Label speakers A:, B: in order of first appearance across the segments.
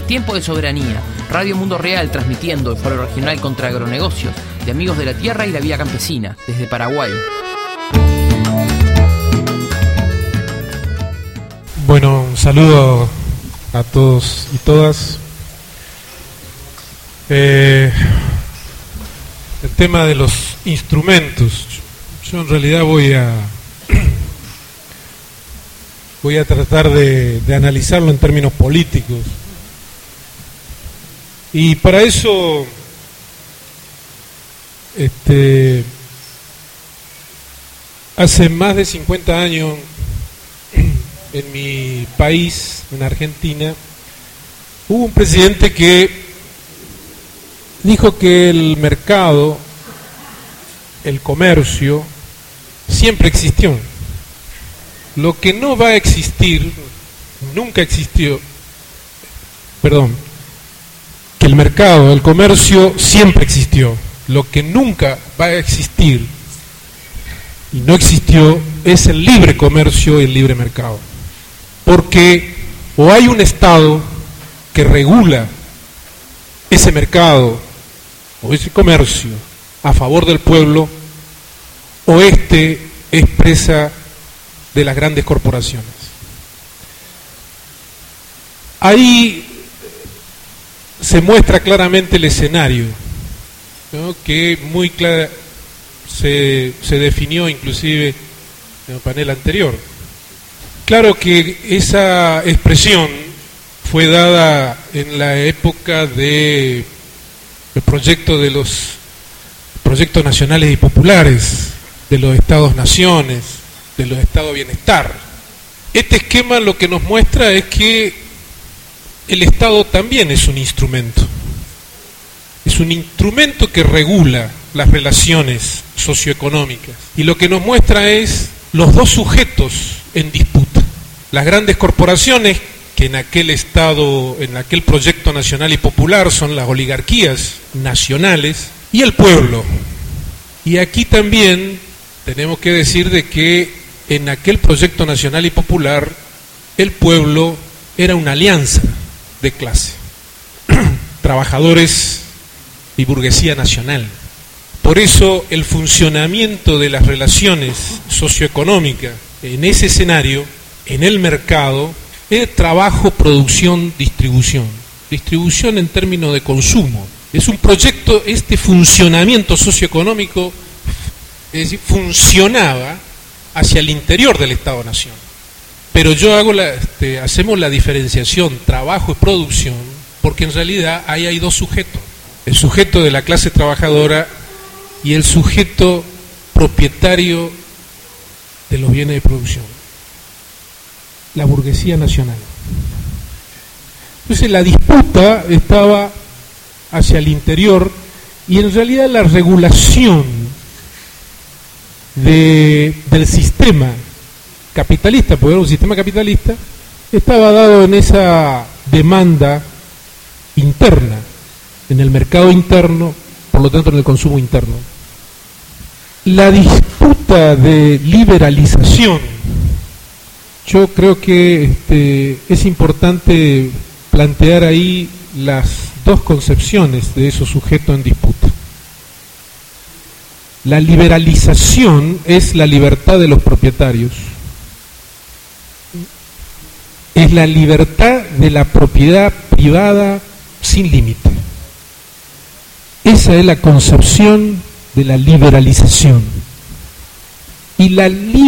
A: Tiempo de Soberanía, Radio Mundo Real transmitiendo el Foro Regional contra Agronegocios, de Amigos de la Tierra y la Vida Campesina, desde Paraguay.
B: Bueno, un saludo a todos y todas. El tema de los instrumentos, yo en realidad voy a tratar de analizarlo en términos políticos. Y para eso hace más de 50 años en mi país, en Argentina, hubo un presidente que dijo que el mercado, el comercio, siempre existió. Lo que no va a existir, nunca existió, que el mercado, el comercio siempre existió. Lo que nunca va a existir y no existió es el libre comercio y el libre mercado. Porque o hay un Estado que regula ese mercado o ese comercio a favor del pueblo, o es presa de las grandes corporaciones. Ahí se muestra claramente el escenario, ¿no? Que muy clara se definió inclusive en el panel anterior. Claro que esa expresión fue dada en la época del proyecto de los proyectos nacionales y populares, de los estados-naciones, de los estados-bienestar. Este esquema lo que nos muestra es que el Estado también es un instrumento. Es un instrumento que regula las relaciones socioeconómicas. Y lo que nos muestra es los dos sujetos en disputa. Las grandes corporaciones, que en aquel Estado, en aquel proyecto nacional y popular, son las oligarquías nacionales, y el pueblo. Y aquí también tenemos que decir de que en aquel proyecto nacional y popular, el pueblo era una alianza de clase, trabajadores y burguesía nacional. Por eso el funcionamiento de las relaciones socioeconómicas en ese escenario, en el mercado, es trabajo, producción, distribución. Distribución en términos de consumo. Es un proyecto, este funcionamiento socioeconómico, es decir, funcionaba hacia el interior del Estado-Nación. Pero yo hacemos la diferenciación trabajo y producción, porque en realidad ahí hay dos sujetos. El sujeto de la clase trabajadora y el sujeto propietario de los bienes de producción, la burguesía nacional. Entonces la disputa estaba hacia el interior, y en realidad la regulación del sistema capitalista, porque era un sistema capitalista, estaba dado en esa demanda interna, en el mercado interno, por lo tanto en el consumo interno. La disputa de liberalización, yo creo que es importante plantear ahí las dos concepciones de esos sujetos en disputa. La liberalización es la libertad de los propietarios, es la libertad de la propiedad privada sin límite. Esa es la concepción de la liberalización. Y la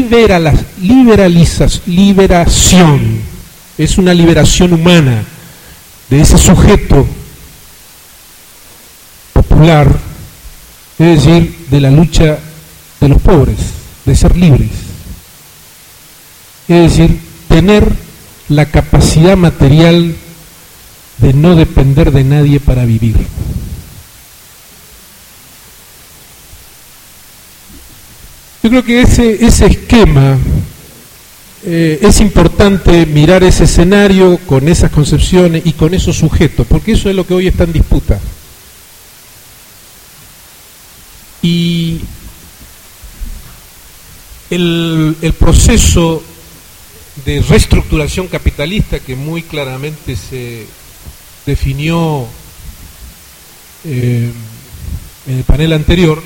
B: liberación es una liberación humana de ese sujeto popular, es decir, de la lucha de los pobres, de ser libres. Es decir, tener la capacidad material de no depender de nadie para vivir. Yo creo que ese esquema, es importante mirar ese escenario con esas concepciones y con esos sujetos, porque eso es lo que hoy está en disputa. Y el proceso de reestructuración capitalista que muy claramente definió en el panel anterior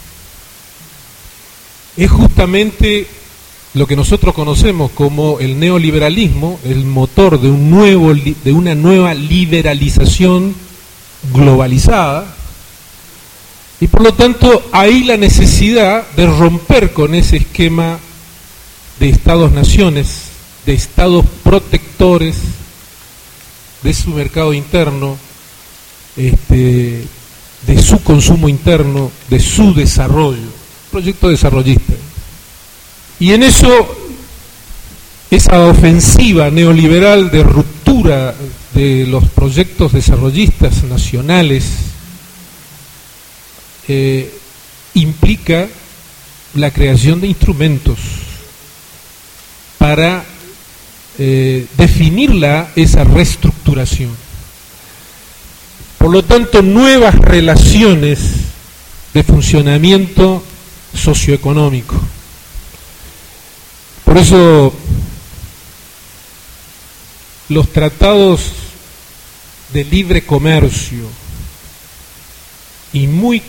B: es justamente lo que nosotros conocemos como el neoliberalismo, el motor de una nueva liberalización globalizada, y por lo tanto hay la necesidad de romper con ese esquema de estados-naciones, de estados protectores de su mercado interno, de su consumo interno, de su desarrollo, proyecto desarrollista. Y en eso, esa ofensiva neoliberal de ruptura de los proyectos desarrollistas nacionales implica la creación de instrumentos para definir esa reestructuración. Por lo tanto, nuevas relaciones de funcionamiento socioeconómico. Por eso, los tratados de libre comercio y muy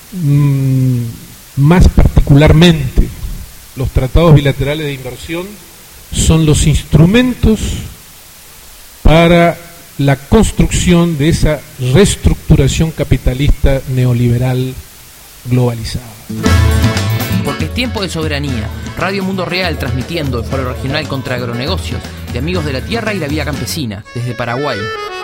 B: más particularmente los tratados bilaterales de inversión son los instrumentos para la construcción de esa reestructuración capitalista neoliberal globalizada.
A: Porque es tiempo de soberanía. Radio Mundo Real transmitiendo el Foro Regional contra Agronegocios de Amigos de la Tierra y la Vía Campesina desde Paraguay.